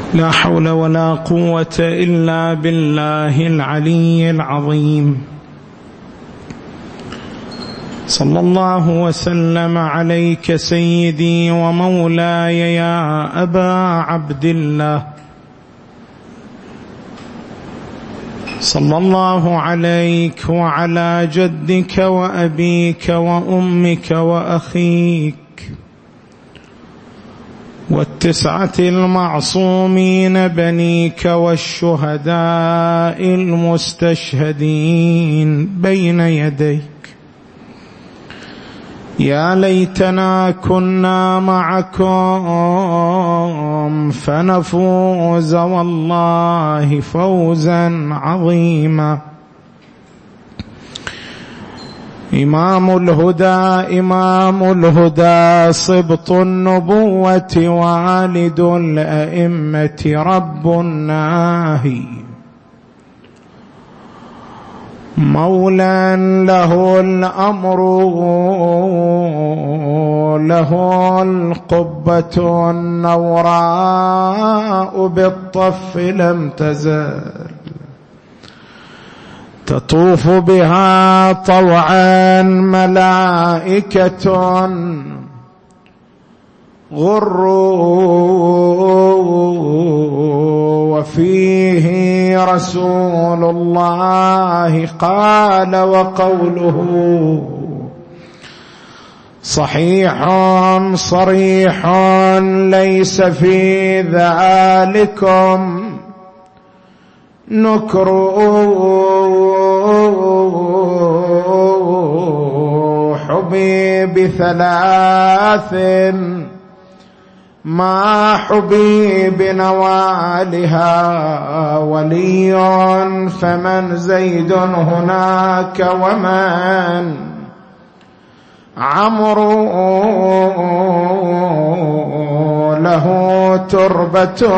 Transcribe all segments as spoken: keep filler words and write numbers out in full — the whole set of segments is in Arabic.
لا حول ولا قوة إلا بالله العلي العظيم. صلى الله وسلم عليك سيدي ومولاي يا أبا عبد الله، صلى الله عليك وعلى جدك وأبيك وأمك وأخيك والتسعة المعصومين بنيك والشهداء المستشهدين بين يديك. يا ليتنا كنا معكم فنفوز والله فوزا عظيما. إمام الهدى إمام الهدى صبط النبوة والد الأئمة رب الناهي، مولى له الأمر له القبة النوراء بالطف لم تزل تطوف بها طوعا ملائكة غر، وفيه رسول الله قال وقوله صحيح صريح ليس في ذلكم نكر، حبي بثلاث ما حبي بنوالها، ولي فمن زيد هناك ومن عمرو، له تربة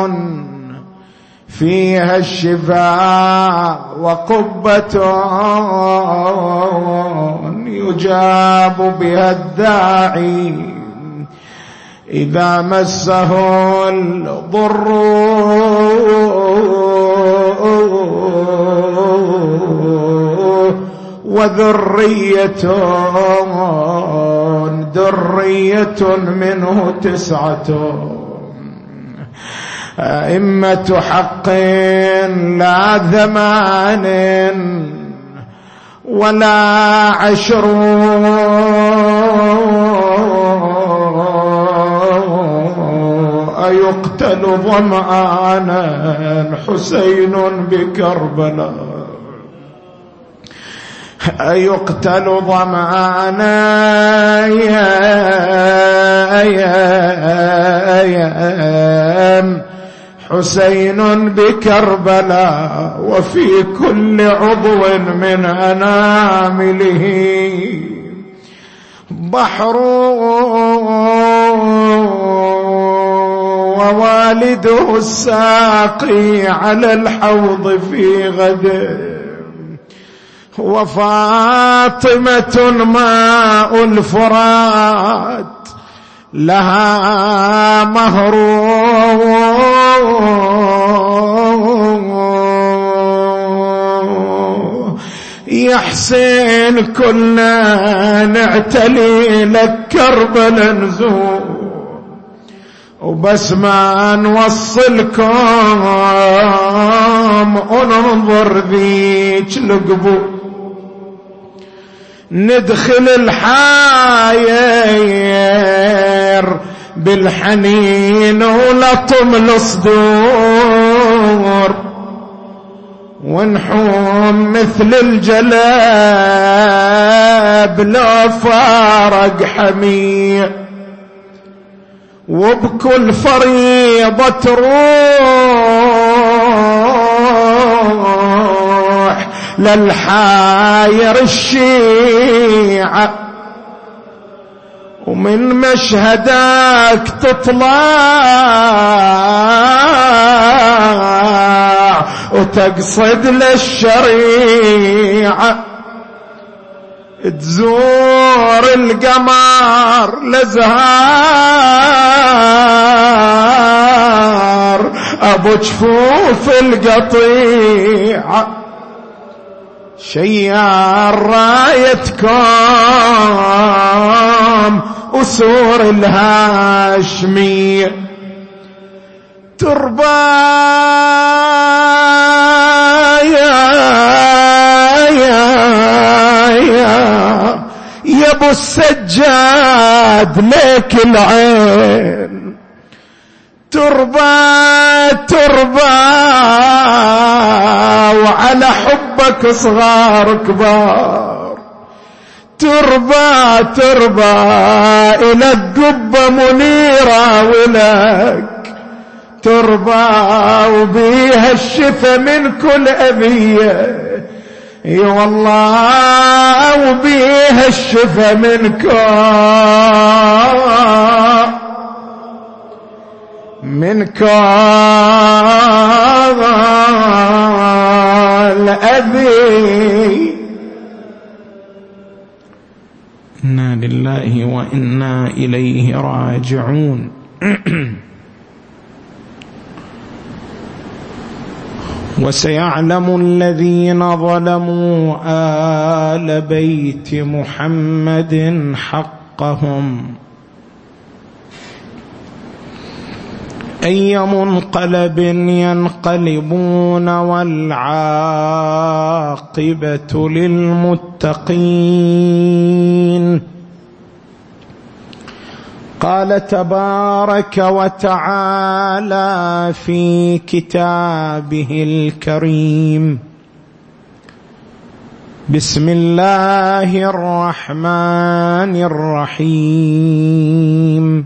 فيها الشفاء وقبة يجاب بها الداعي إذا مسه الضر، وذرية ذرية منه تسعة، أئمة حق لا ثمان ولا عشر، أيقتل ظمآنا حسين بكربلاء، أيقتل ظمآنا حسين بكربلاء، وفي كل عضو من أنامله بحر، ووالده الساقي على الحوض في غد، وفاطمة ماء الفرات لها مهر، يا حسين كلنا نعتلي لك كربلا نزور، وبس ما نوصلكم وننظر ذيك القبور، ندخل الحاير بالحنين ولطم الصدور، ونحوم مثل الجلاب لو فارق حمية، وبكل فريضة تروح للحاير الشيعة، ومن مشهدك تطلع وتقصد للشريعة، تزور القمر لزهار ابو جفوف القطيع شيار رايتكم أسور الهاشمية تربى يا يا يا يا ابو السجاد ليك العين تربى تربى وعلى حبك صغار كبار تربى تربى إلى القبة منيرة ولك تربى وبيها الشفا من كل أذية اي والله وبيها الشفا من كل من كل أذي. إنا لله وإنا إليه راجعون. وسيعلم الذين ظلموا آل بيت محمد حقهم أي منقلب ينقلبون والعاقبة للمتقين. قال تبارك وتعالى في كتابه الكريم: بسم الله الرحمن الرحيم.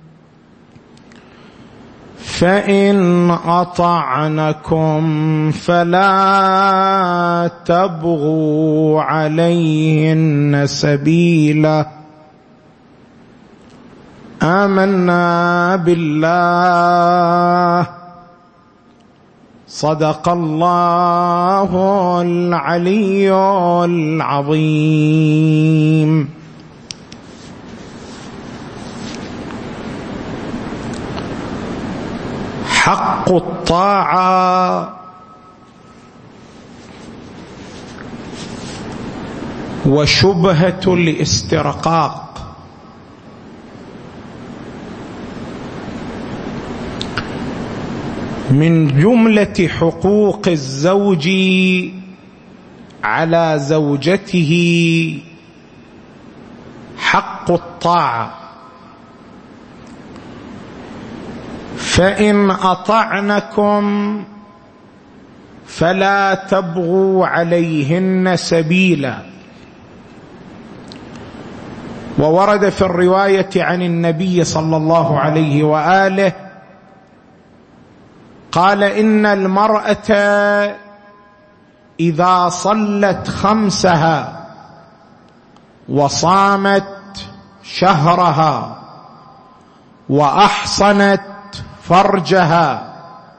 فإن أطعنكم فلا تبغوا عليهن سبيلا آمنا بالله صدق الله العلي العظيم. حق الطاعة وشبهة الاسترقاق. من جملة حقوق الزوج على زوجته حق الطاعة. فإن أطعنكم فلا تبغوا عليهن سبيلا. وورد في الرواية عن النبي صلى الله عليه وآله قال: إن المرأة إذا صلت خمسها وصامت شهرها وأحصنت فرجها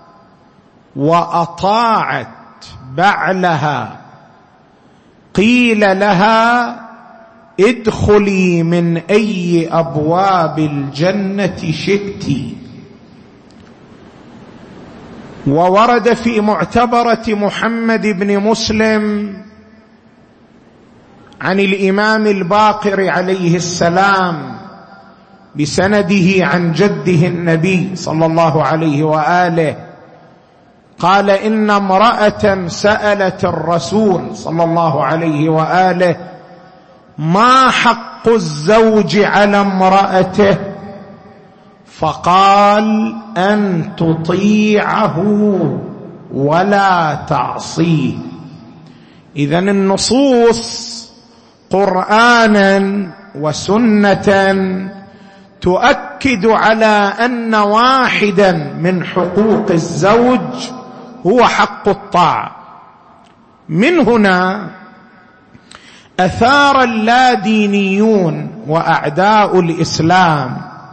وأطاعت بعلها قيل لها: ادخلي من أي أبواب الجنة شئت. وورد في معتبرة محمد بن مسلم عن الإمام الباقر عليه السلام بسنده عن جده النبي صلى الله عليه وآله قال: إن امرأة سألت الرسول صلى الله عليه وآله: ما حق الزوج على امرأته؟ فقال: أن تطيعه ولا تعصيه. إذن النصوص قرآنا وسنة تؤكد على أن واحدا من حقوق الزوج هو حق الطاعة. من هنا أثار اللادينيون وأعداء الإسلام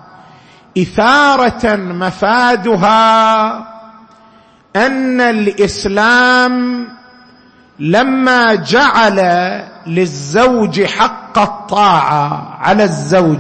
إثارة مفادها أن الإسلام لما جعل للزوج حق الطاعة على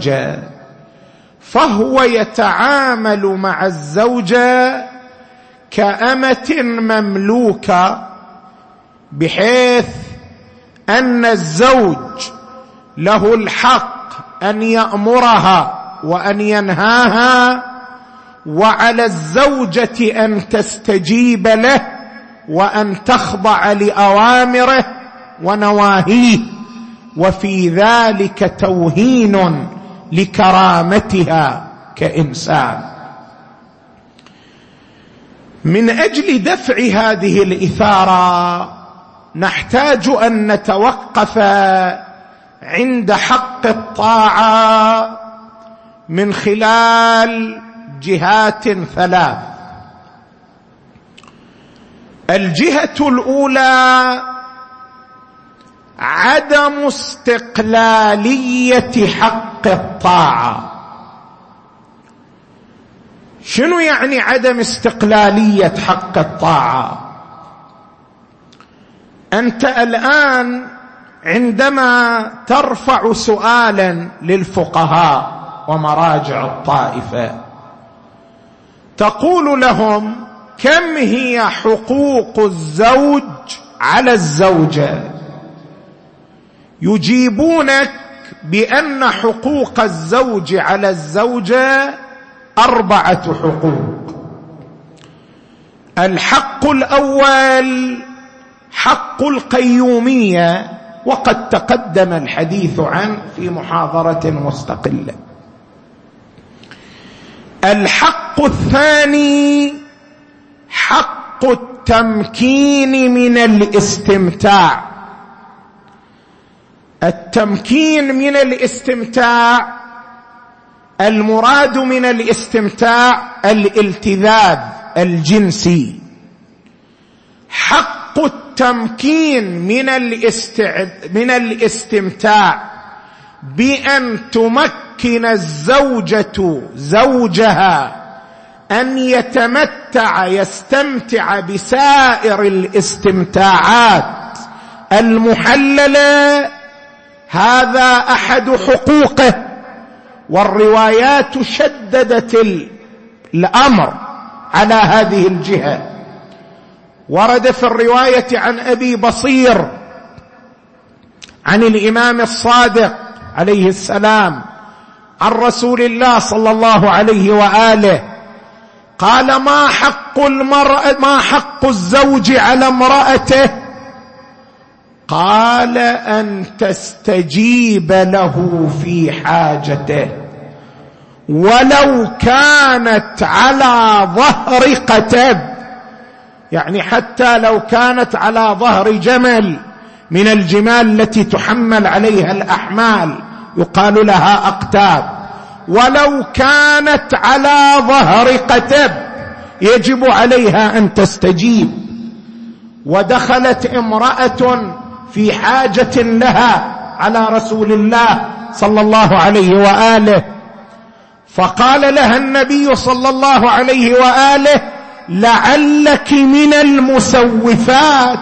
الزوجة فهو يتعامل مع الزوجة كأمة مملوكة، بحيث أن الزوج له الحق أن يأمرها وأن ينهاها، وعلى الزوجة أن تستجيب له وأن تخضع لأوامره ونواهيه، وفي ذلك توهين لكرامتها كإنسان. من أجل دفع هذه الإثارة نحتاج أن نتوقف عند حق الطاعة من خلال جهات ثلاث. الجهة الأولى عدم استقلالية حق الطاعة. شنو يعني عدم استقلالية حق الطاعة؟ أنت الآن عندما ترفع سؤالا للفقهاء ومراجع الطائفة تقول لهم: كم هي حقوق الزوج على الزوجة؟ يجيبونك بأن حقوق الزوج على الزوجة أربعة حقوق. الحق الأول حق القيومية، وقد تقدم الحديث عنه في محاضرة مستقلة. الحق الثاني حق التمكين من الاستمتاع. التمكين من الاستمتاع، المراد من الاستمتاع الالتذاذ الجنسي. حق التمكين من الاستع... من الاستمتاع بأن تمكن الزوجة زوجها أن يتمتع يستمتع بسائر الاستمتاعات المحللة، هذا أحد حقوقه. والروايات شددت الأمر على هذه الجهة. ورد في الرواية عن أبي بصير عن الإمام الصادق عليه السلام عن رسول الله صلى الله عليه وآله قال: ما حق المرأة ما حق الزوج على امرأته؟ قال: أن تستجيب له في حاجته، ولو كانت على ظهر قتب، يعني حتى لو كانت على ظهر جمل من الجمال التي تحمل عليها الأحمال يقال لها أقتاب، ولو كانت على ظهر قتب يجب عليها أن تستجيب. ودخلت امرأة في حاجة لها على رسول الله صلى الله عليه وآله، فقال لها النبي صلى الله عليه وآله: لعلك من المسوفات.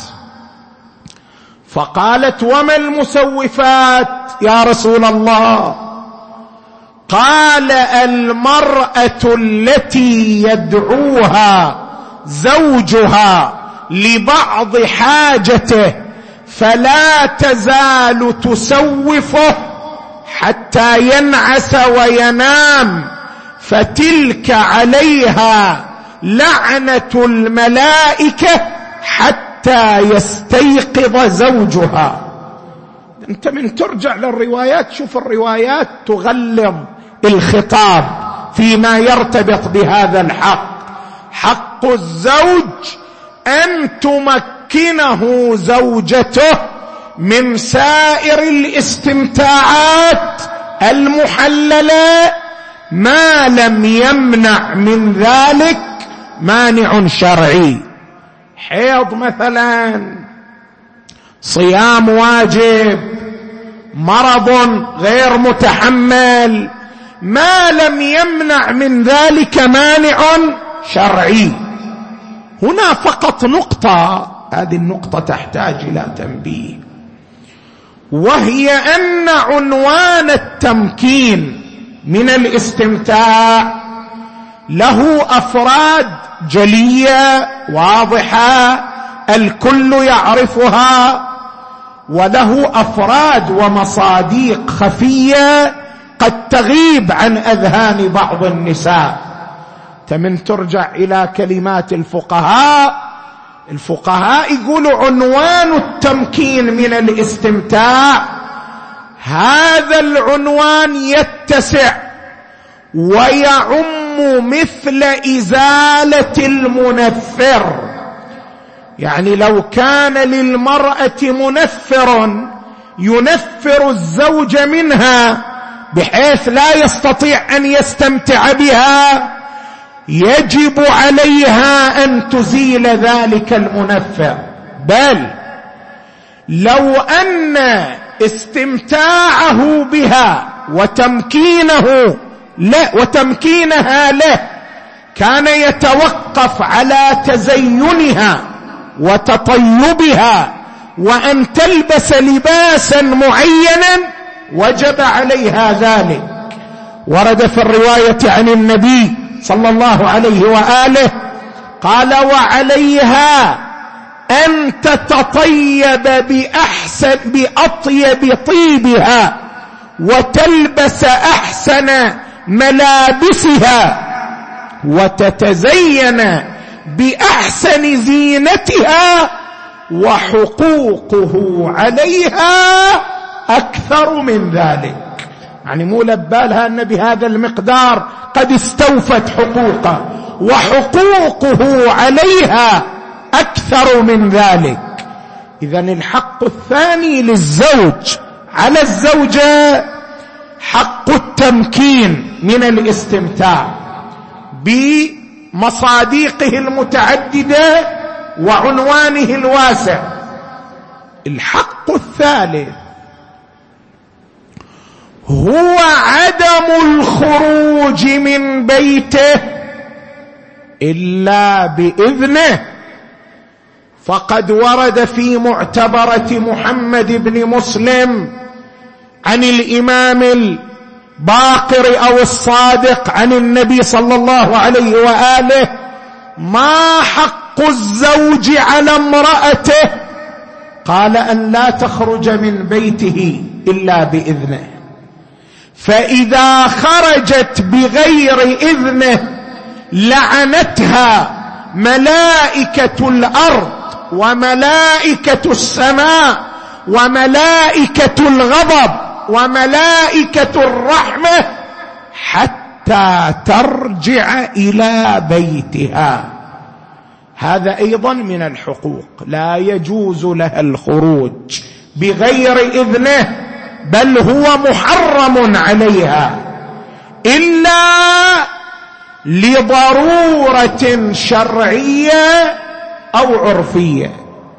فقالت: وما المسوفات يا رسول الله؟ قال: المرأة التي يدعوها زوجها لبعض حاجته فلا تزال تسوفه حتى ينعس وينام، فتلك عليها لعنة الملائكة حتى يستيقظ زوجها. انت من ترجع للروايات، شوف الروايات تغلظ الخطاب فيما يرتبط بهذا الحق. حق الزوج أن تمكنه زوجته من سائر الاستمتاعات المحللة ما لم يمنع من ذلك مانع شرعي. حيض مثلا، صيام واجب، مرض غير متحمل، ما لم يمنع من ذلك مانع شرعي. هنا فقط نقطة، هذه النقطة تحتاج إلى تنبيه، وهي أن عنوان التمكين من الاستمتاع له أفراد جلية واضحة الكل يعرفها، وله أفراد ومصاديق خفية قد تغيب عن أذهان بعض النساء. من ترجع إلى كلمات الفقهاء، الفقهاء يقولوا عنوان التمكين من الاستمتاع هذا العنوان يتسع ويعم مثل إزالة المنفر. يعني لو كان للمرأة منفر ينفر الزوج منها بحيث لا يستطيع أن يستمتع بها، يجب عليها أن تزيل ذلك المنفر. بل لو أن استمتاعه بها وتمكينه لا وتمكينها له كان يتوقف على تزينها وتطيبها وأن تلبس لباسا معينا وجب عليها ذلك. ورد في الرواية عن النبي صلى الله عليه وآله قال: وعليها أن تتطيب بأحسن بأطيب طيبها وتلبس أحسن ملابسها وتتزين بأحسن زينتها، وحقوقه عليها أكثر من ذلك. يعني مو لبالها أن بهذا المقدار قد استوفت حقوقه، وحقوقه عليها أكثر من ذلك. إذن الحق الثاني للزوج على الزوجة حق التمكين من الاستمتاع بمصاديقه المتعددة وعنوانه الواسع. الحق الثالث هو عدم الخروج من بيته إلا بإذنه. فقد ورد في معتبرة محمد بن مسلم عن الإمام الباقر أو الصادق عن النبي صلى الله عليه وآله: ما حق الزوج على امرأته؟ قال: أن لا تخرج من بيته إلا بإذنه، فإذا خرجت بغير إذنه لعنتها ملائكة الأرض وملائكة السماء وملائكة الغضب وملائكة الرحمة حتى ترجع إلى بيتها. هذا أيضا من الحقوق، لا يجوز لها الخروج بغير إذنه، بل هو محرم عليها إلا لضرورة شرعية أو عرفية.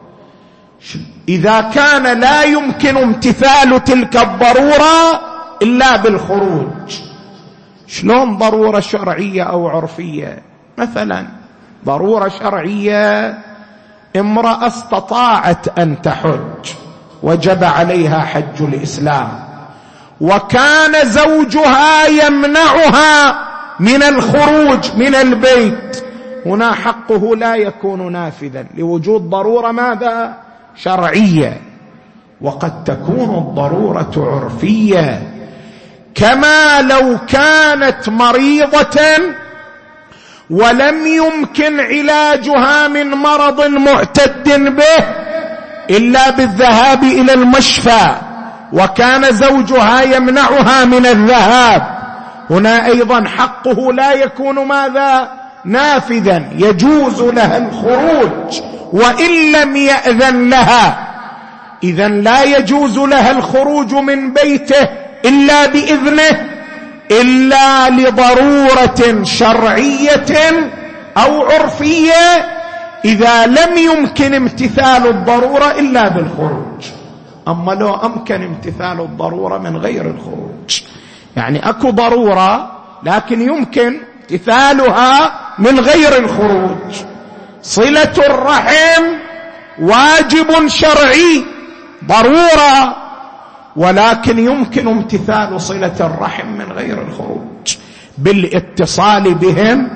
إذا كان لا يمكن امتثال تلك الضرورة إلا بالخروج. شلون ضرورة شرعية أو عرفية؟ مثلا ضرورة شرعية، امرأة استطاعت أن تحج وجب عليها حج الإسلام، وكان زوجها يمنعها من الخروج من البيت، هنا حقه لا يكون نافذا لوجود ضرورة ماذا؟ شرعية. وقد تكون الضرورة عرفية، كما لو كانت مريضة ولم يمكن علاجها من مرض معتد به إلا بالذهاب إلى المشفى، وكان زوجها يمنعها من الذهاب، هنا أيضا حقه لا يكون ماذا؟ نافذا، يجوز لها الخروج وإن لم يأذن لها. إذن لا يجوز لها الخروج من بيته إلا بإذنه إلا لضرورة شرعية أو عرفية، إذا لم يمكن امتثال الضرورة إلا بالخروج. أما لو أمكن امتثال الضرورة من غير الخروج، يعني أكو ضرورة لكن يمكن امتثالها من غير الخروج. صلة الرحم واجب شرعي ضرورة، ولكن يمكن امتثال صلة الرحم من غير الخروج بالاتصال بهم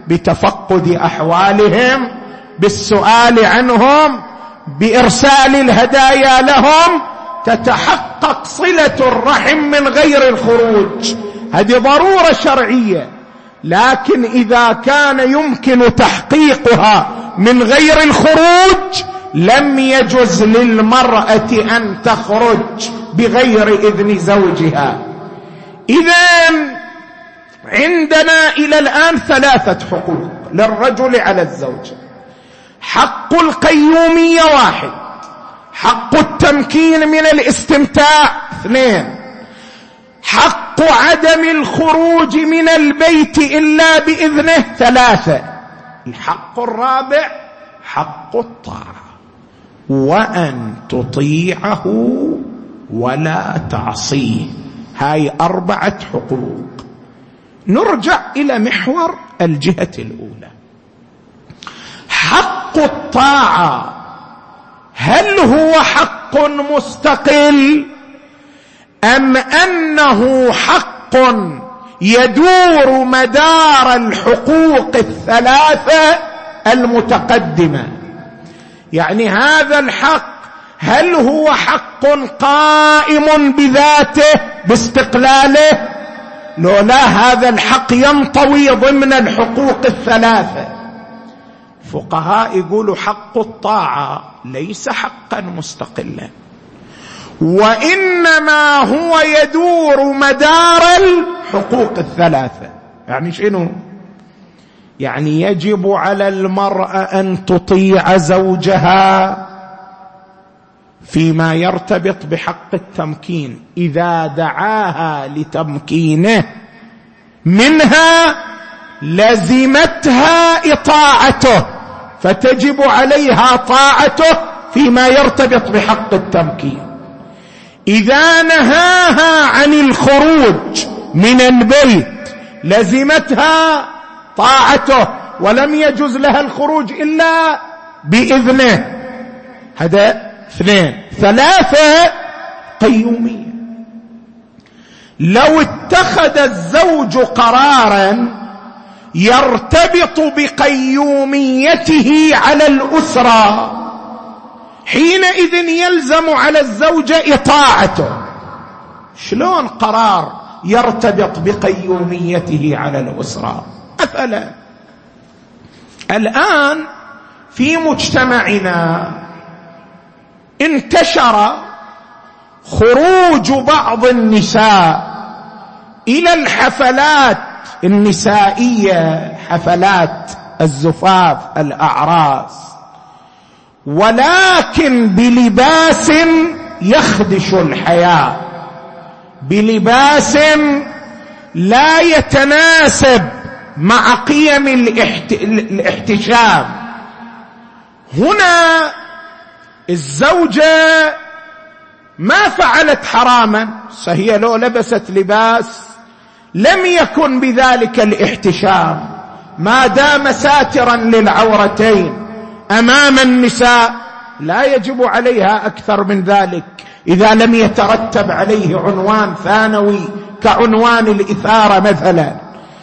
بتفقد أحوالهم، بالسؤال عنهم، بإرسال الهدايا لهم، تتحقق صلة الرحم من غير الخروج. هذه ضرورة شرعية، لكن إذا كان يمكن تحقيقها من غير الخروج لم يجوز للمرأة أن تخرج بغير إذن زوجها. إذن عندنا إلى الآن ثلاثة حقوق للرجل على الزوجة: حق القيومية واحد، حق التمكين من الاستمتاع اثنين، حق عدم الخروج من البيت إلا بإذنه ثلاثة، الحق الرابع حق الطاعة، وأن تطيعه ولا تعصيه. هاي أربعة حقوق. نرجع إلى محور الجهة الأولى. حق الطاعة هل هو حق مستقل أم أنه حق يدور مدار الحقوق الثلاثة المتقدمة؟ يعني هذا الحق هل هو حق قائم بذاته باستقلاله؟ لو لا، هذا الحق ينطوي ضمن الحقوق الثلاثة. فقهاء يقولوا حق الطاعة ليس حقا مستقلا، وإنما هو يدور مدار الحقوق الثلاثة. يعني شنو؟ يعني يجب على المرأة أن تطيع زوجها فيما يرتبط بحق التمكين إذا دعاها لتمكينه منها لزمتها إطاعته، فتجب عليها طاعته فيما يرتبط بحق التمكين. إذا نهاها عن الخروج من البيت لزمتها طاعته ولم يجوز لها الخروج إلا بإذنه. هذا اثنين. ثلاثة، قيومية. لو اتخذ الزوج قرارا يرتبط بقيوميته على الأسرة حينئذ يلزم على الزوجة إطاعته. شلون قرار يرتبط بقيوميته على الأسرة؟ مثلا الآن في مجتمعنا انتشر خروج بعض النساء إلى الحفلات النسائية، حفلات الزفاف، الأعراس، ولكن بلباس يخدش الحياة، بلباس لا يتناسب مع قيم الاحتشام. هنا الزوجة ما فعلت حراما، فهي لو لبست لباس لم يكن بذلك الاحتشام، ما دام ساترا للعورتين أمام النساء لا يجب عليها أكثر من ذلك إذا لم يترتب عليه عنوان ثانوي كعنوان الإثارة مثلا.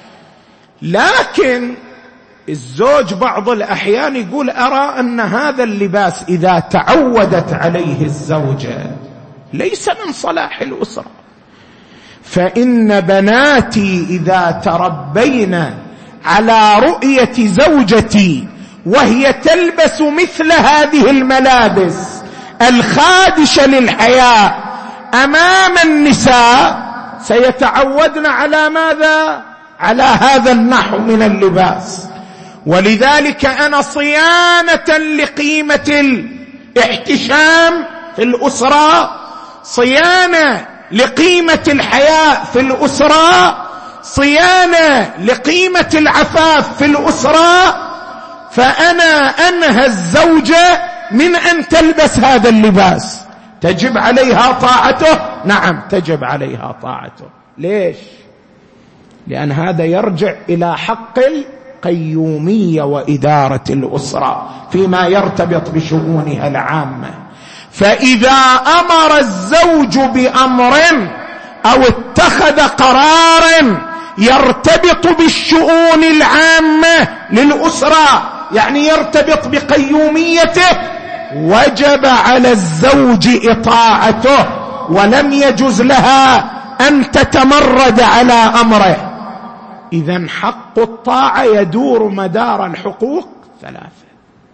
لكن الزوج بعض الأحيان يقول أرى أن هذا اللباس إذا تعودت عليه الزوجة ليس من صلاح الأسرة، فإن بناتي إذا تربين على رؤية زوجتي وهي تلبس مثل هذه الملابس الخادشة للحياة أمام النساء سيتعودن على ماذا؟ على هذا النحو من اللباس. ولذلك أنا صيانة لقيمة الاحتشام في الأسرة، صيانة لقيمة الحياء في الأسرة، صيانة لقيمة العفاف في الأسرة، فأنا أنهى الزوجة من أن تلبس هذا اللباس. تجب عليها طاعته؟ نعم تجب عليها طاعته. ليش؟ لأن هذا يرجع إلى حق القيومية وإدارة الأسرة فيما يرتبط بشؤونها العامة. فإذا أمر الزوج بأمر أو اتخذ قرارا يرتبط بالشؤون العامة للأسرة، يعني يرتبط بقيوميته، وجب على الزوج إطاعته، ولم يجوز لها أن تتمرد على أمره. إذن حق الطاعة يدور مدار الحقوق ثلاثة.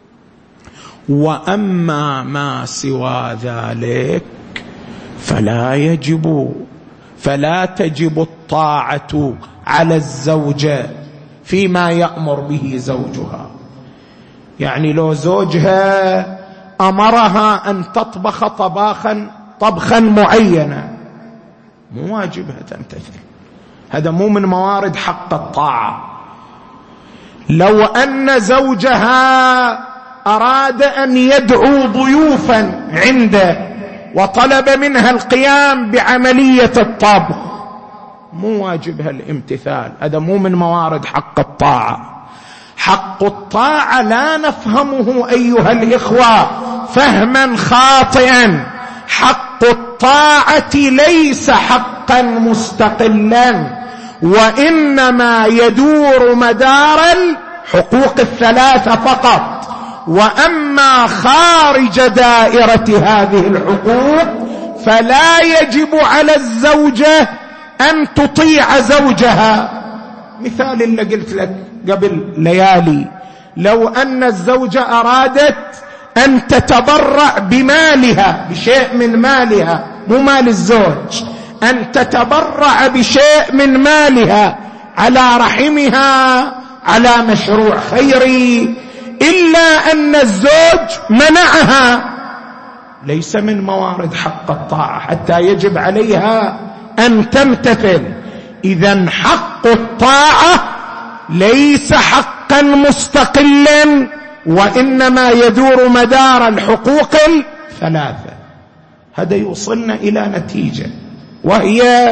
وأما ما سوى ذلك فلا يجب فلا تجب الطاعة على الزوجة فيما يأمر به زوجها. يعني لو زوجها أمرها أن تطبخ طباخا طبخا معينا، مو واجبها تمتثل، هذا مو من موارد حق الطاعة. لو أن زوجها أراد أن يدعو ضيوفا عنده وطلب منها القيام بعملية الطبخ، مو واجبها الامتثال، هذا مو من موارد حق الطاعة. حق الطاعة لا نفهمه أيها الإخوة فهما خاطئا. حق الطاعة ليس حقا مستقلا، وإنما يدور مدار الحقوق الثلاثة فقط. وأما خارج دائرة هذه الحقوق فلا يجب على الزوجة أن تطيع زوجها. مثال اللي قلت لك قبل ليالي، لو أن الزوجة أرادت أن تتبرع بمالها، بشيء من مالها، مو مال الزوج، أن تتبرع بشيء من مالها على رحمها، على مشروع خيري، إلا أن الزوج منعها، ليس من موارد حق الطاعة حتى يجب عليها أن تمتثل. إذن حق الطاعة ليس حقا مستقلا، وإنما يدور مدار الحقوق الثلاثة. هذا يوصلنا إلى نتيجة، وهي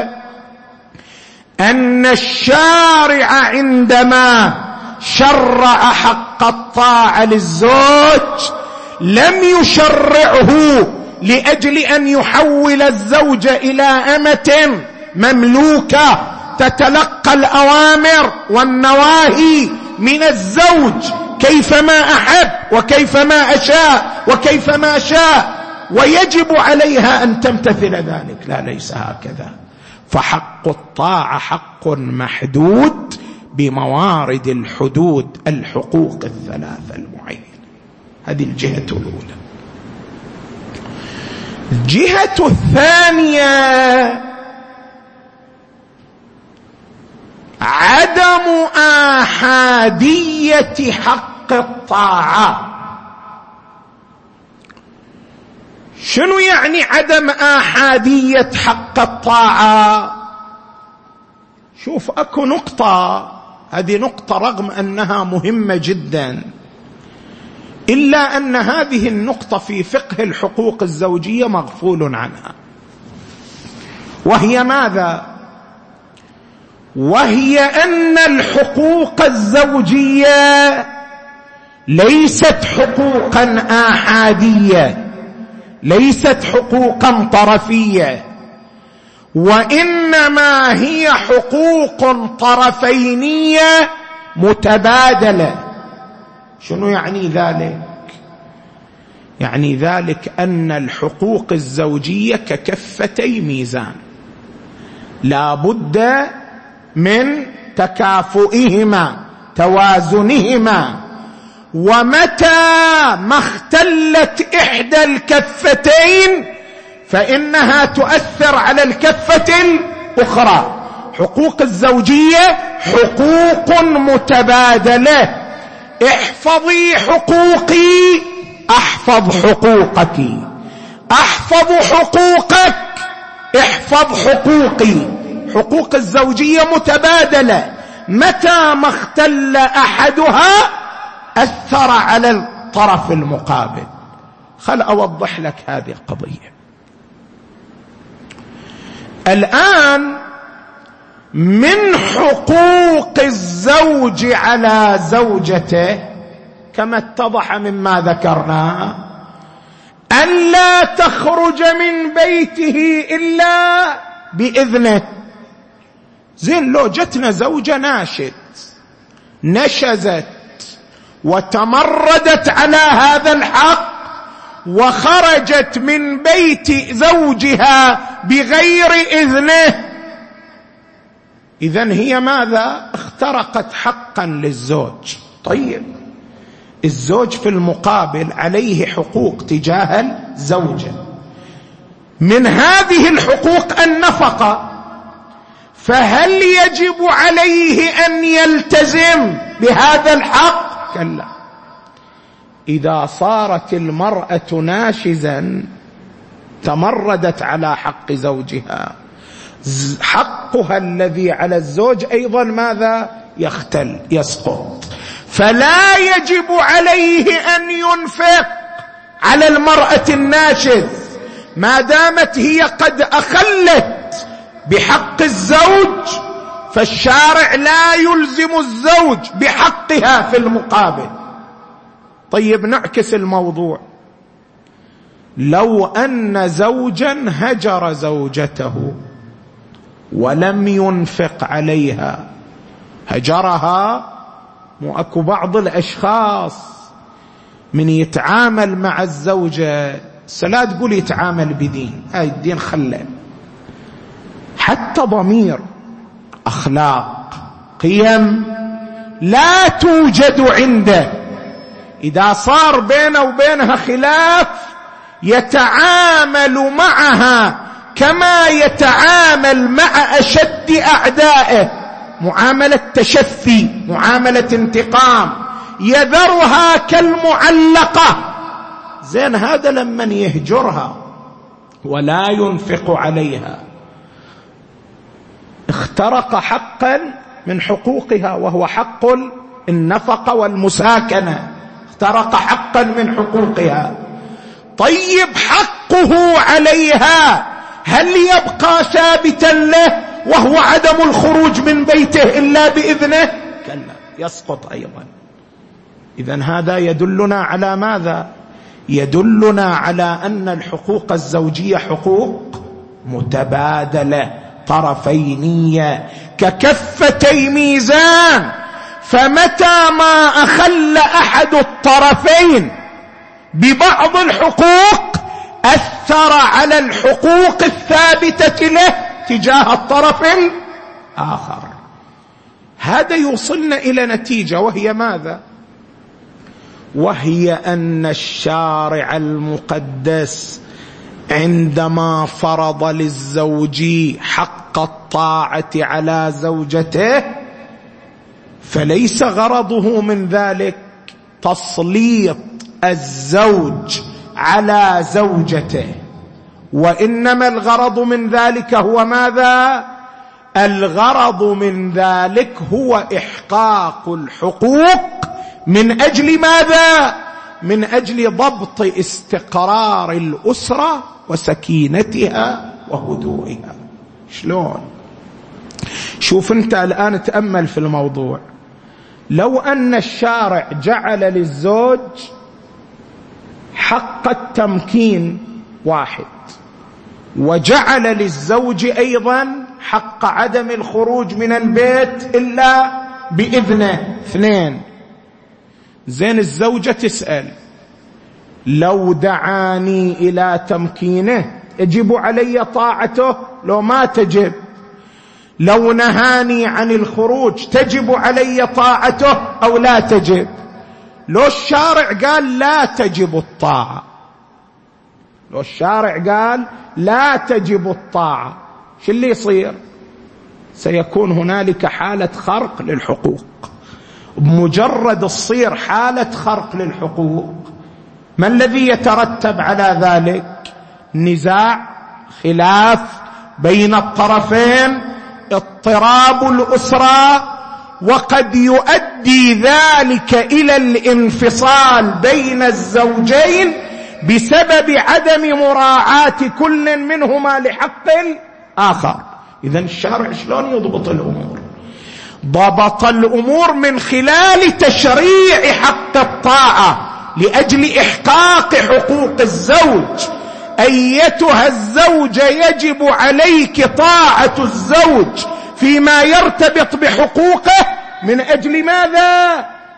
أن الشارع عندما شرع حق الطاعة للزوج لم يشرعه لأجل أن يحول الزوج إلى أمة مملوكة تتلقى الأوامر والنواهي من الزوج كيفما أحب وكيفما أشاء وكيفما شاء، ويجب عليها أن تمتثل ذلك. لا، ليس هكذا. فحق الطاعة حق محدود بموارد الحدود الحقوق الثلاثة المعينة. هذه الجهة الأولى. الجهة الثانية عدم آحادية حق الطاعة. شنو يعني عدم آحادية حق الطاعة؟ شوف، أكو نقطة، هذه نقطة رغم أنها مهمة جدا، إلا أن هذه النقطة في فقه الحقوق الزوجية مغفول عنها. وهي ماذا؟ وهي أن الحقوق الزوجية ليست حقوقا آحادية، ليست حقوقا طرفية، وإنما هي حقوق طرفينية متبادلة. شنو يعني ذلك؟ يعني ذلك أن الحقوق الزوجية ككفتي ميزان، لا بد من تكافؤهما، توازنهما، ومتى ما اختلت إحدى الكفتين فإنها تؤثر على الكفة الأخرى. حقوق الزوجية حقوق متبادلة. احفظي حقوقي احفظ حقوقك، احفظ حقوقك احفظ حقوقي. حقوق الزوجية متبادلة، متى ما اختل أحدها أثر على الطرف المقابل. خل أوضح لك هذه القضية. الآن من حقوق الزوج على زوجته كما اتضح مما ذكرنا ألا تخرج من بيته إلا بإذنه. زين، لو جتنا زوجة ناشد نشزت وتمردت على هذا الحق وخرجت من بيت زوجها بغير إذنه، إذن هي ماذا؟ اخترقت حقا للزوج. طيب الزوج في المقابل عليه حقوق تجاه الزوجة، من هذه الحقوق النفقة، فهل يجب عليه أن يلتزم بهذا الحق؟ كلا. إذا صارت المرأة ناشزا تمردت على حق زوجها، حقها الذي على الزوج أيضا ماذا؟ يختل، يسقط. فلا يجب عليه أن ينفق على المرأة الناشز ما دامت هي قد أخلت بحق الزوج، فالشارع لا يلزم الزوج بحقها في المقابل. طيب نعكس الموضوع، لو أن زوجا هجر زوجته ولم ينفق عليها، هجرها، مو أكو بعض الأشخاص من يتعامل مع الزوجة سلا تقول يتعامل بدين، هاي الدين خلى، حتى ضمير، أخلاق، قيم لا توجد عنده. إذا صار بينه وبينها خلاف يتعامل معها كما يتعامل مع أشد أعدائه، معاملة تشفي، معاملة انتقام، يذرها كالمعلقة. زين هذا لمن يهجرها ولا ينفق عليها اخترق حقا من حقوقها، وهو حق النفقة والمساكنة، اخترق حقا من حقوقها. طيب حقه عليها هل يبقى ثابتا له وهو عدم الخروج من بيته إلا بإذنه؟ كلا، يسقط أيضا. إذن هذا يدلنا على ماذا؟ يدلنا على أن الحقوق الزوجية حقوق متبادلة طرفينية ككفتي ميزان، فمتى ما أخل أحد الطرفين ببعض الحقوق أثر على الحقوق الثابتة له تجاه الطرف الآخر. هذا يوصلنا إلى نتيجة، وهي ماذا؟ وهي أن الشارع المقدس عندما فرض للزوج حق الطاعة على زوجته فليس غرضه من ذلك تسليط الزوج على زوجته، وإنما الغرض من ذلك هو ماذا؟ الغرض من ذلك هو إحقاق الحقوق من أجل ماذا؟ من أجل ضبط استقرار الأسرة وسكينتها وهدوئها. شلون؟ شوف أنت الآن تأمل في الموضوع، لو أن الشارع جعل للزوج حق التمكين واحد، وجعل للزوج أيضا حق عدم الخروج من البيت إلا بإذنه، اثنين. زين الزوجة تسأل لو دعاني إلى تمكينه يجب علي طاعته لو ما تجب؟ لو نهاني عن الخروج تجب علي طاعته أو لا تجب؟ لو الشارع قال لا تجب الطاعة، لو الشارع قال لا تجب الطاعة، شو اللي يصير؟ سيكون هنالك حالة خرق للحقوق. بمجرد تصير حالة خرق للحقوق ما الذي يترتب على ذلك؟ نزاع، خلاف بين الطرفين، اضطراب الأسرة، وقد يؤدي ذلك إلى الانفصال بين الزوجين بسبب عدم مراعاة كل منهما لحق الآخر. إذن الشارع شلون يضبط الأمور؟ ضبط الأمور من خلال تشريع حق الطاعة لأجل إحقاق حقوق الزوج. أيتها الزوجة يجب عليك طاعة الزوج فيما يرتبط بحقوقه من أجل ماذا؟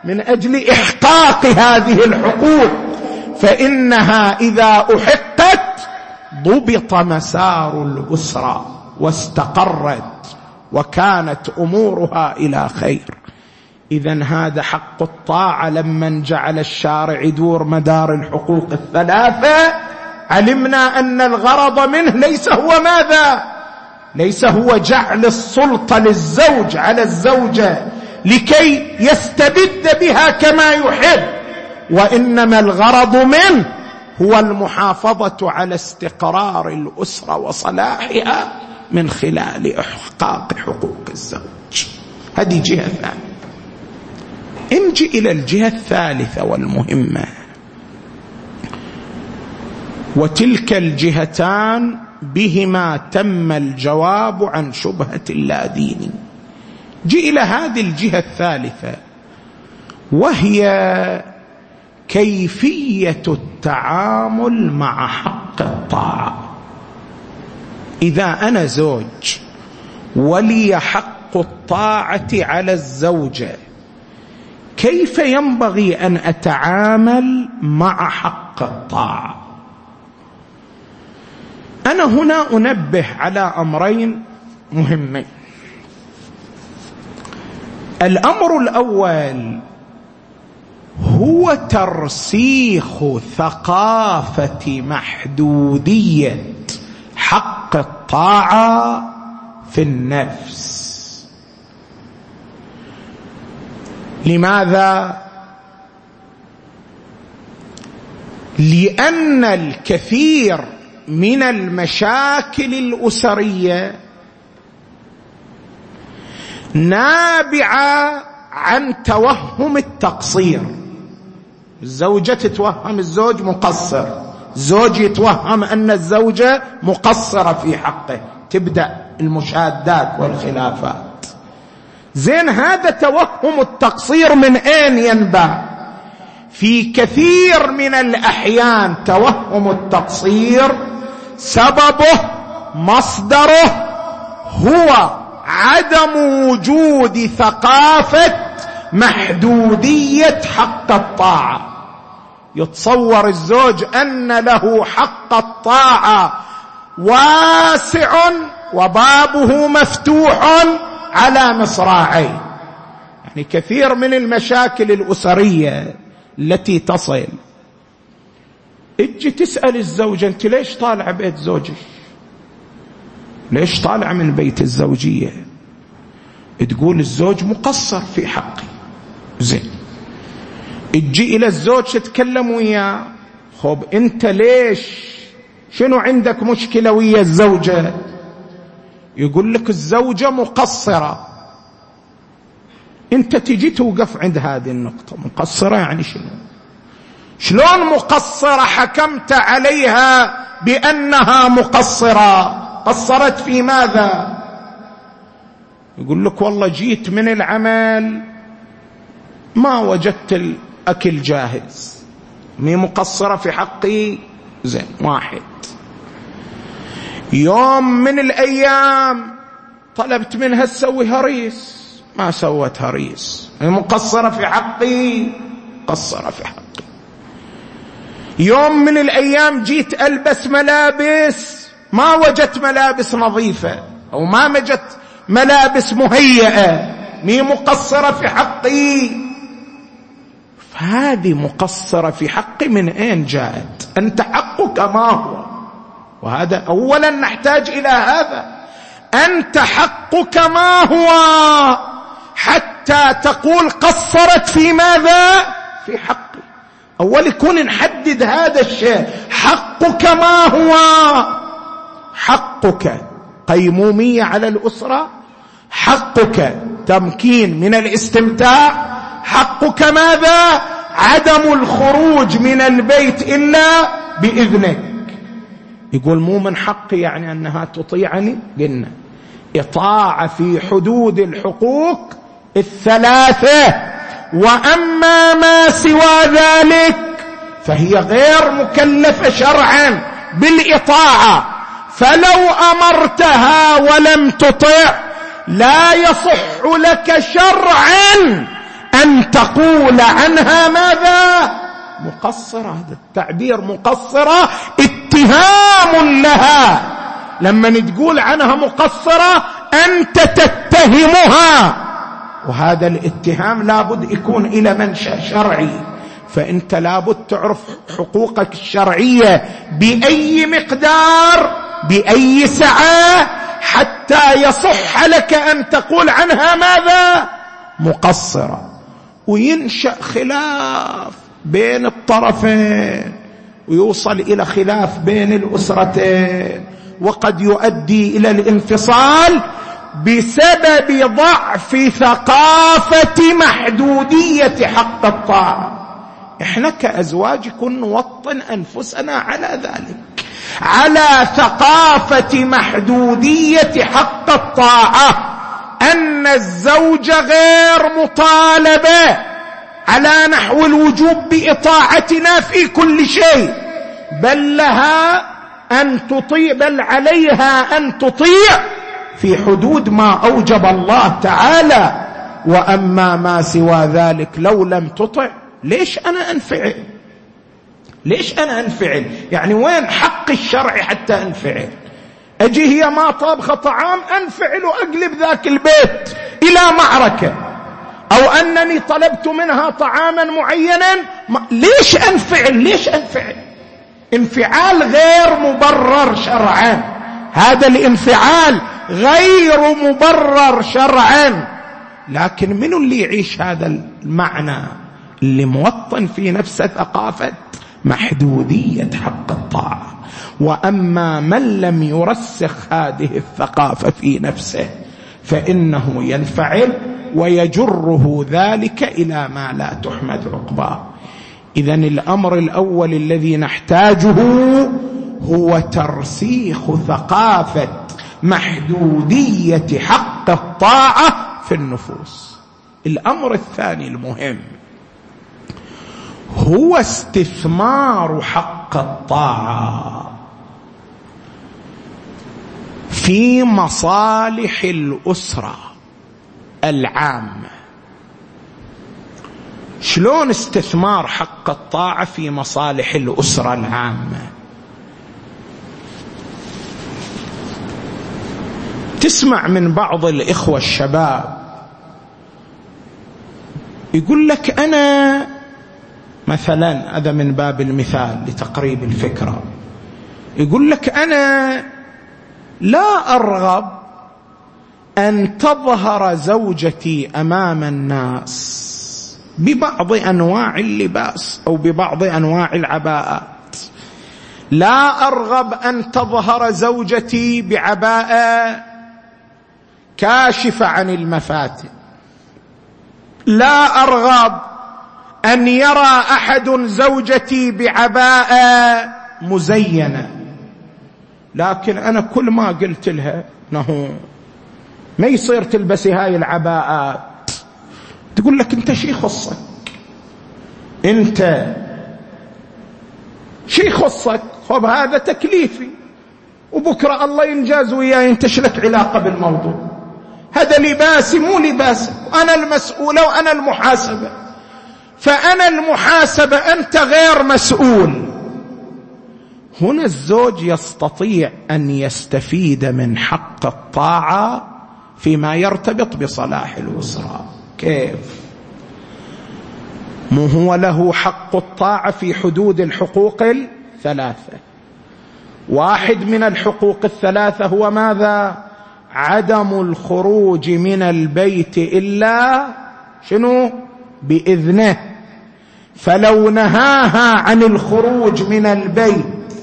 من أجل إحقاق هذه الحقوق، فإنها إذا أحقت ضبط مسار الأسرة واستقرت وكانت أمورها إلى خير. إذن هذا حق الطاعة. لما جعل الشارع يدور مدار الحقوق الثلاثة علمنا أن الغرض منه ليس هو ماذا؟ ليس هو جعل السلطة للزوج على الزوجة لكي يستبد بها كما يحب، وإنما الغرض منه هو المحافظة على استقرار الأسرة وصلاحها من خلال إحقاق حقوق الزوج. هذه جهة ثانية. امجي إلى الجهة الثالثة والمهمة، وتلك الجهتان بهما تم الجواب عن شبهة اللاديني. جي إلى هذه الجهة الثالثة، وهي كيفية التعامل مع حق الطاعة. إذا أنا زوج ولي حق الطاعة على الزوجة، كيف ينبغي أن أتعامل مع حق الطاعة؟ أنا هنا أنبه على أمرين مهمين. الأمر الأول هو ترسيخ ثقافة محدودية حق الطاعة في النفس. لماذا؟ لأن الكثير من المشاكل الأسرية نابعة عن توهم التقصير. الزوجة تتوهم الزوج مقصر، الزوج يتوهم أن الزوجة مقصرة في حقه، تبدأ المشادات والخلافات. زين، هذا توهم التقصير من أين ينبع؟ في كثير من الأحيان توهم التقصير سببه مصدره هو عدم وجود ثقافة محدودية حق الطاعة. يتصور الزوج أن له حق الطاعة واسع وبابه مفتوح على مصراعيه. يعني كثير من المشاكل الأسرية التي تصل، اجي تسأل الزوجة: أنت ليش طالع بيت زوجك؟ ليش طالع من بيت الزوجية؟ تقول: الزوج مقصر في حقي. زين، اجي إلى الزوج تتكلم وياه: خب أنت ليش؟ شنو عندك مشكلة ويا الزوجة؟ يقول لك: الزوجة مقصرة. أنت تجي توقف عند هذه النقطة. مقصرة يعني شنو؟ شلون مقصرة حكمت عليها بأنها مقصرة؟ قصرت في ماذا؟ يقول لك: والله جيت من العمل ما وجدت الأكل جاهز. مي مقصرة في حقي؟ زين، واحد. يوم من الأيام طلبت منها تسوي هريس، ما سوت هريس. مي مقصرة في حقي؟ قصرة في حقي. يوم من الأيام جيت ألبس ملابس، ما وجدت ملابس نظيفة أو ما وجدت ملابس مهيئة. مي مقصرة في حقي؟ فهذه مقصرة في حقي من أين جاءت؟ أنت حقك ما هو، وهذا أولا نحتاج إلى هذا. أنت حقك ما هو حتى تقول قصرت في ماذا؟ في حقي. أول يكون نحدد هذا الشيء. حقك ما هو؟ حقك قيمومية على الأسرة، حقك تمكين من الاستمتاع، حقك ماذا؟ عدم الخروج من البيت إلا بإذنك. يقول: مو من حقي يعني أنها تطيعني؟ قلنا إطاعة في حدود الحقوق الثلاثة، وأما ما سوى ذلك فهي غير مكلفة شرعا بالإطاعة. فلو أمرتها ولم تطع لا يصح لك شرعا أن تقول عنها ماذا؟ مقصرة. هذا التعبير مقصرة اتهام لها. لما تقول عنها مقصرة أنت تتهمها، وهذا الاتهام لابد يكون إلى منشأ شرعي، فأنت لابد تعرف حقوقك الشرعية بأي مقدار بأي سعة حتى يصح لك أن تقول عنها ماذا؟ مقصرة. وينشأ خلاف بين الطرفين ويوصل إلى خلاف بين الأسرتين، وقد يؤدي إلى الانفصال بسبب ضعف ثقافة محدودية حق الطاعة. احنا كأزواج كن نوطن أنفسنا على ذلك، على ثقافة محدودية حق الطاعة، أن الزوج غير مطالبة على نحو الوجوب بإطاعتنا في كل شيء، بل لها أن تطيع، بل عليها أن تطيع في حدود ما أوجب الله تعالى. وأما ما سوى ذلك لو لم تطع ليش أنا أنفعل؟ ليش أنا أنفعل؟ يعني وين حق الشرع حتى أنفعل؟ أجي هي ما طابخة طعام أنفعل وأقلب ذاك البيت إلى معركة، أو أنني طلبت منها طعاما معينا، ليش أنفعل؟ ليش أنفعل؟ انفعال غير مبرر شرعا، هذا الانفعال غير مبرر شرعا. لكن من اللي يعيش هذا المعنى؟ اللي موطن في نفسه ثقافة محدودية حق الطاعة. وأما من لم يرسخ هذه الثقافة في نفسه فإنه ينفعل ويجره ذلك إلى ما لا تحمد عقباه. إذن الأمر الأول الذي نحتاجه هو ترسيخ ثقافة محدودية حق الطاعة في النفوس. الأمر الثاني المهم هو استثمار حق الطاعة في مصالح الأسرة العامة. شلون استثمار حق الطاعة في مصالح الأسرة العامة؟ تسمع من بعض الإخوة الشباب يقول لك أنا مثلا، هذا من باب المثال لتقريب الفكرة، يقول لك أنا لا أرغب أن تظهر زوجتي أمام الناس ببعض أنواع اللباس أو ببعض أنواع العباءات، لا أرغب أن تظهر زوجتي بعباءة كاشفة عن المفاتن، لا أرغب أن يرى أحد زوجتي بعباءة مزينة. لكن أنا كل ما قلت لها أنه ما يصير تلبسي هاي العباءات، تقول لك أنت شي خصك، أنت شي خصك، خب هذا تكليفي وبكرة الله ينجاز وياي، أنت شلك علاقة بالموضوع؟ هذا لباسي مو لباسك، أنا المسؤولة وأنا المحاسبة، فأنا المحاسبة أنت غير مسؤول. هنا الزوج يستطيع أن يستفيد من حق الطاعة فيما يرتبط بصلاح الأسرة. كيف؟ مو هو له حق الطاعة في حدود الحقوق الثلاثة؟ واحد من الحقوق الثلاثة هو ماذا؟ عدم الخروج من البيت إلا شنو؟ بإذنه. فلو نهاها عن الخروج من البيت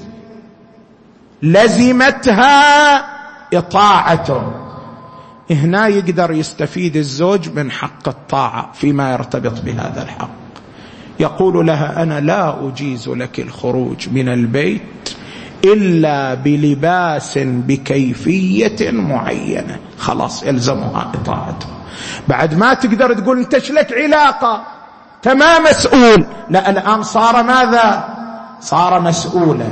لزمتها إطاعته. هنا يقدر يستفيد الزوج من حق الطاعة فيما يرتبط بهذا الحق. يقول لها أنا لا أجيز لك الخروج من البيت إلا بلباس بكيفية معينة، خلاص يلزمها إطاعته. بعد ما تقدر تقول انت شلك علاقة، تمام مسؤول، لا الآن صار ماذا؟ صار مسؤولا.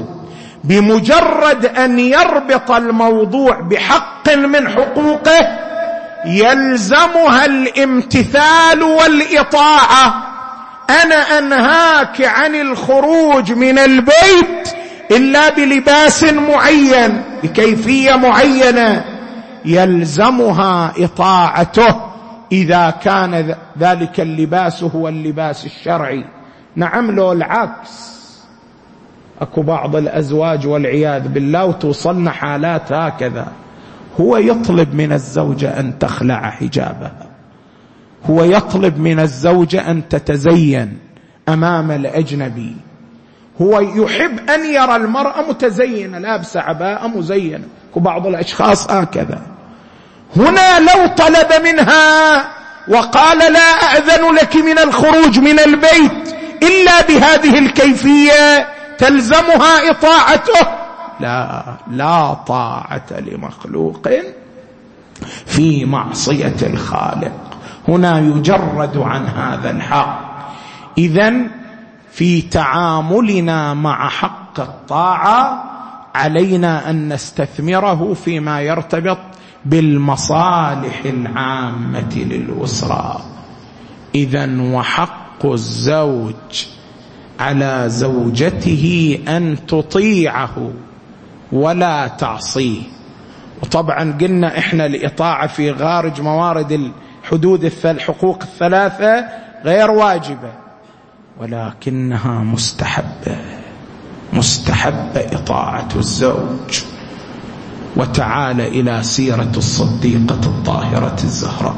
بمجرد أن يربط الموضوع بحق من حقوقه يلزمها الامتثال والإطاعة. أنا أنهاك عن الخروج من البيت إلا بلباس معين بكيفية معينة، يلزمها إطاعته إذا كان ذلك اللباس هو اللباس الشرعي. نعم لو العكس، أكو بعض الأزواج والعياذ بالله وتوصلنا حالات هكذا، هو يطلب من الزوجة أن تخلع حجابها، هو يطلب من الزوجة أن تتزين أمام الأجنبي، هو يحب أن يرى المرأة متزينة لابسة عباءة مزينة، وبعض الأشخاص هكذا. هنا لو طلب منها وقال لا أأذن لك من الخروج من البيت إلا بهذه الكيفية، تلزمها إطاعته؟ لا، لا طاعة لمخلوق في معصية الخالق. هنا يجرد عن هذا الحق. إذن في تعاملنا مع حق الطاعة علينا أن نستثمره فيما يرتبط بالمصالح العامة للأسرة. إذن وحق الزوج على زوجته أن تطيعه ولا تعصيه. وطبعا قلنا إحنا الإطاعة في خارج موارد الحدود الحقوق الثلاثة غير واجبة، ولكنها مستحبة، مستحبة إطاعة الزوج. وتعال إلى سيرة الصديقة الطاهرة الزهراء.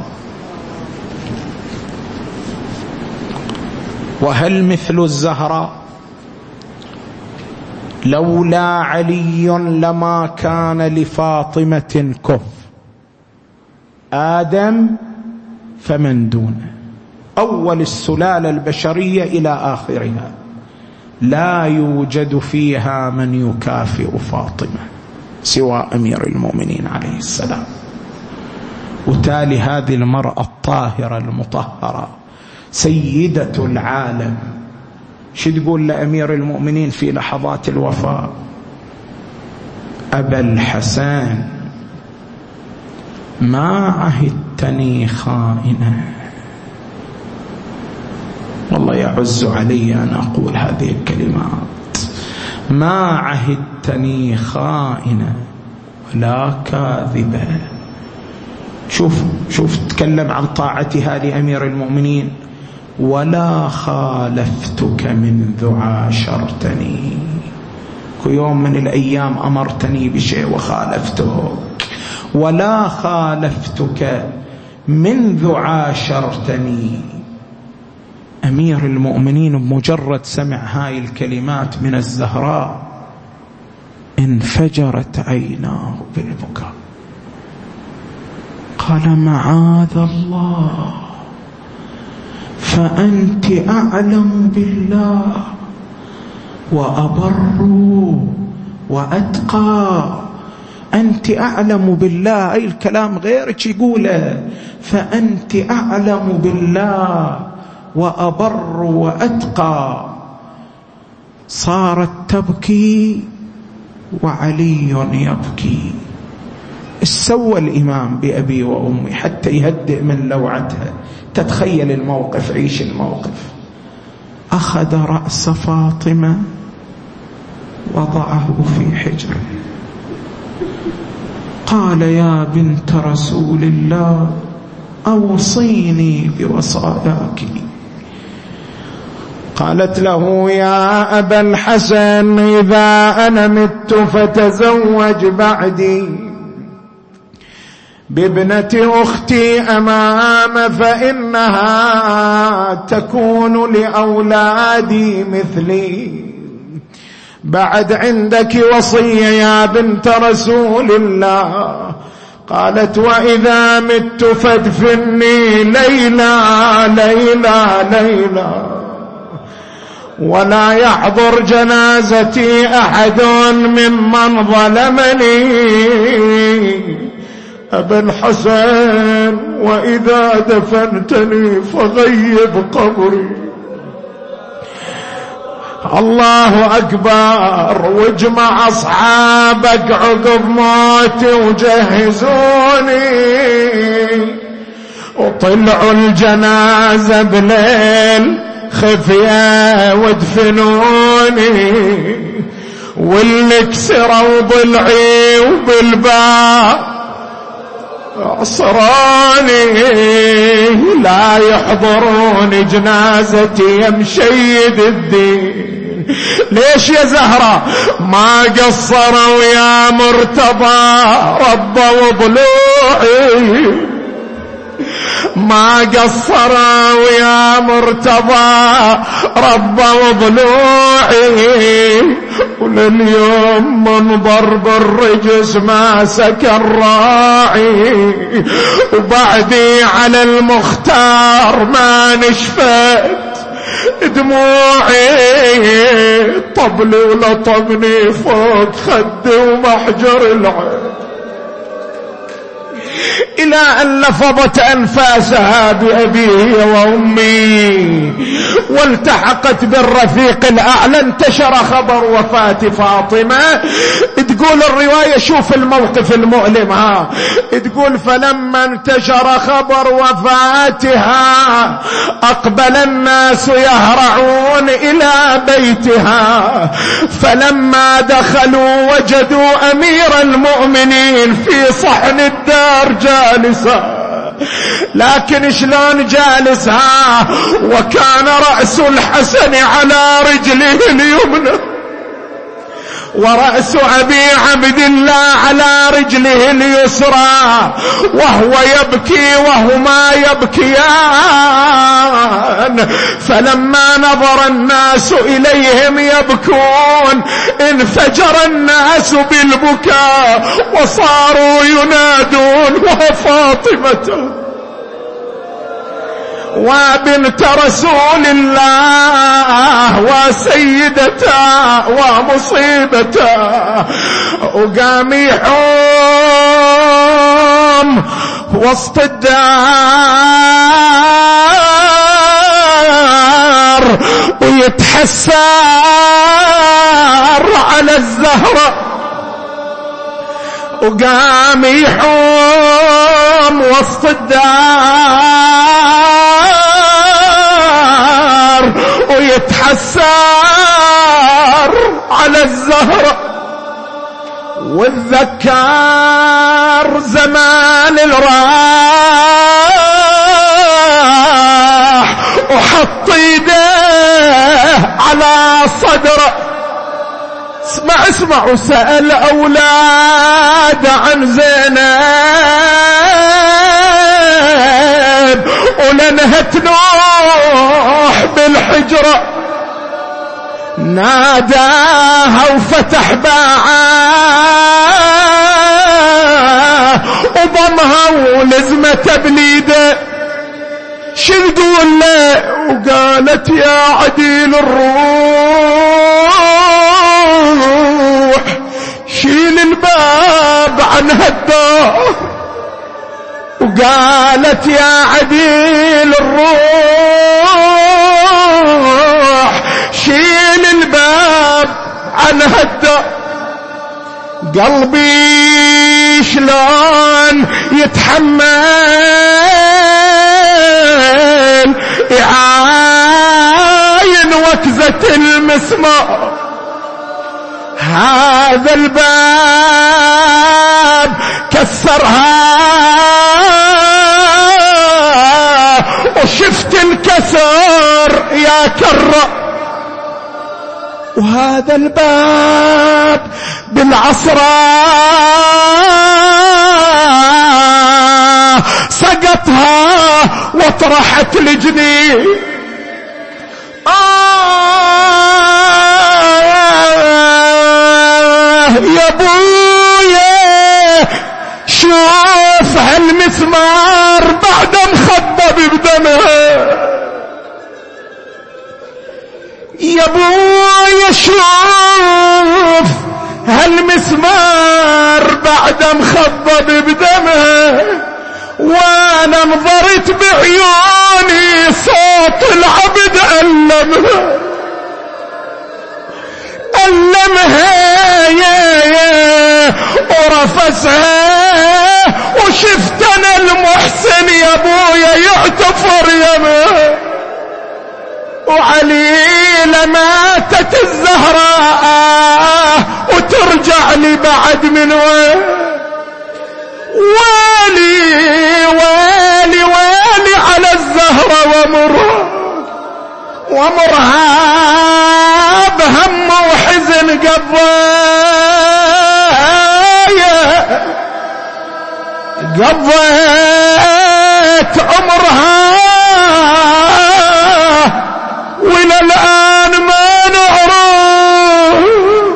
وهل مثل الزهراء؟ لولا علي لما كان لفاطمة كف، آدم فمن دونه، أول السلالة البشرية إلى آخرها لا يوجد فيها من يكافئ فاطمة سوى أمير المؤمنين عليه السلام. وتالي هذه المرأة الطاهرة المطهرة سيدة العالم، شو تقول لأمير المؤمنين في لحظات الوفاة؟ أبا الحسن ما عهدتني خائنا. والله يعز علي أن أقول هذه الكلمات، ما عهدتني خائنا ولا كاذبا. شوف شوف تكلم عن طاعتها لأمير المؤمنين، ولا خالفتك منذ عاشرتني. كل يوم من الأيام أمرتني بشيء وخالفتك، ولا خالفتك منذ عاشرتني. أمير المؤمنين بمجرد سمع هاي الكلمات من الزهراء انفجرت عيناه بالبكاء، قال معاذ الله، فأنت أعلم بالله وأبر وأتقى. أنت أعلم بالله، أي الكلام غيرك يقوله، فأنت أعلم بالله وأبر وأتقى. صارت تبكي وعلي يبكي. سوى الإمام بأبي وأمي حتى يهدئ من لوعتها. تتخيل الموقف، عيش الموقف. أخذ رأس فاطمة وضعه في حجره، قال يا بنت رسول الله أوصيني بوصاياك. قالت له يا أبا الحسن إذا أنا مت فتزوج بعدي بابنة أختي أمام، فإنها تكون لأولادي مثلي. بعد عندك وصية يا بنت رسول الله؟ قالت وإذا مت فادفني ليلى ليلى ليلى، ولا يحضر جنازتي أحد ممن ظلمني. أبا الحسن وإذا دفنتني فغيب قبري. الله أكبر. واجمع أصحابك عقب موتي وجهزوني، وطلعوا الجنازة بليل خفية ودفنوني، واللي كسروا ضلعي وبالباب عصراني، لا يحضرون جنازتي يا مشيد الدين. ليش يا زهرة ما قصروا يا مرتضى ربوا ضلوعي، ما قصروا يا مرتضى ربوا ضلوعي، ولليوم منظر بالرجس ما سكن راعي، وبعدي على المختار ما نشفت دموعي، طبلي ولطمني فوق خدي ومحجر العين، إلى أن لفظت أنفاسها بأبيه وأمي والتحقت بالرفيق الأعلى. انتشر خبر وفاة فاطمة. تقول الرواية، شوف الموقف المؤلم، ها تقول فلما انتشر خبر وفاتها أقبل الناس يهرعون إلى بيتها، فلما دخلوا وجدوا أمير المؤمنين في صحن الدار جالسا، لكن شلون جالسها وكان رأس الحسن على رجله اليمنى ورأس أبي عبد الله على رجله اليسرى، وهو يبكي وهما يبكيان. فلما نظر الناس إليهم يبكون انفجر الناس بالبكاء وصاروا ينادون وفاطمة وبنت رسول الله وسيدته ومصيبته، وقام يحوم وسط الدار ويتحسر على الزهرة، وقام يحوم وسط الدار ويتحسر على الزهرة، والذكار زمان الراح وحط يديه على صدره. اسمع اسمع. وسأل أولاد عن زينب ولنها تنوح بالحجرة، ناداها وفتح باعاه وضمها ولزمته بليده. شو تقول له؟ وقالت يا عديل الروح شيل الباب عن هالدار، وقالت يا عديل الروح شيل الباب عن هالدار. قلبي شلون يتحمل يعاين وكزة المسمار، هذا الباب كسرها وشفت الكسر يا كرة، وهذا الباب بالعصرة سقطها وطرحت الجنين. آه يا بويا شوف هالمسمار بعد مخضب بدمها، يا بويا شوف هالمسمار بعد مخضب بدمها، وانا نظرت بعيوني صوت العبد ألمها. نفسها وشفت انا المحسن يا ابويا يعتفر يمه، وعليلة ماتت الزهراء وترجع لي بعد من وين. ويلي ويلي ويلي على الزهرة ومرها ومرها بهم وحزن قضايا قضيت عمرها وإلى الآن ما نعرف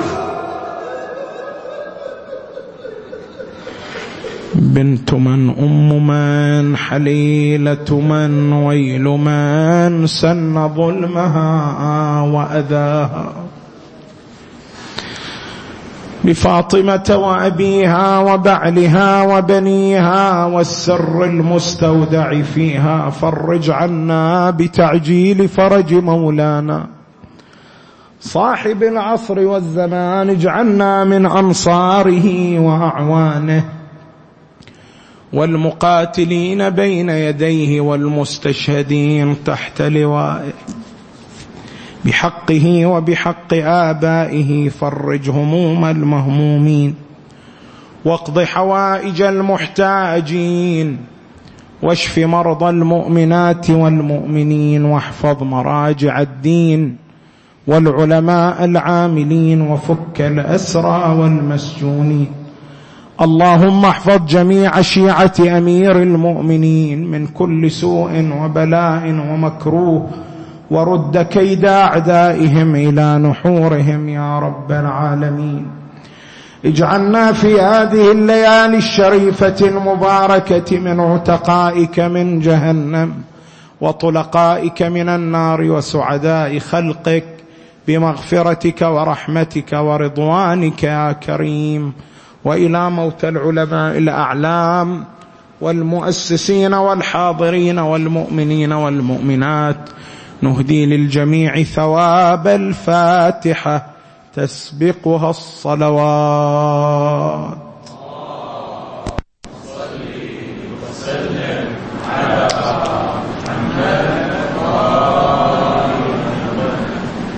بنت من أم من حليلة من ويل من سن ظلمها وأذاها بفاطمة وأبيها وبعلها وبنيها والسر المستودع فيها. فرج عنا بتعجيل فرج مولانا صاحب العصر والزمان، اجعلنا من أنصاره وأعوانه والمقاتلين بين يديه والمستشهدين تحت لوائه بحقه وبحق آبائه. فرج هموم المهمومين واقض حوائج المحتاجين واشف مرضى المؤمنات والمؤمنين واحفظ مراجع الدين والعلماء العاملين وفك الأسرى والمسجونين. اللهم احفظ جميع شيعة أمير المؤمنين من كل سوء وبلاء ومكروه، ورد كيد أعدائهم إلى نحورهم يا رب العالمين. اجعلنا في هذه الليالي الشريفة المباركة من عتقائك من جهنم وطلقائك من النار وسعداء خلقك بمغفرتك ورحمتك ورضوانك يا كريم. وإلى موت العلماء الأعلام والمؤسسين والحاضرين والمؤمنين والمؤمنات نهدي للجميع ثواب الفاتحة تسبقها الصلوات.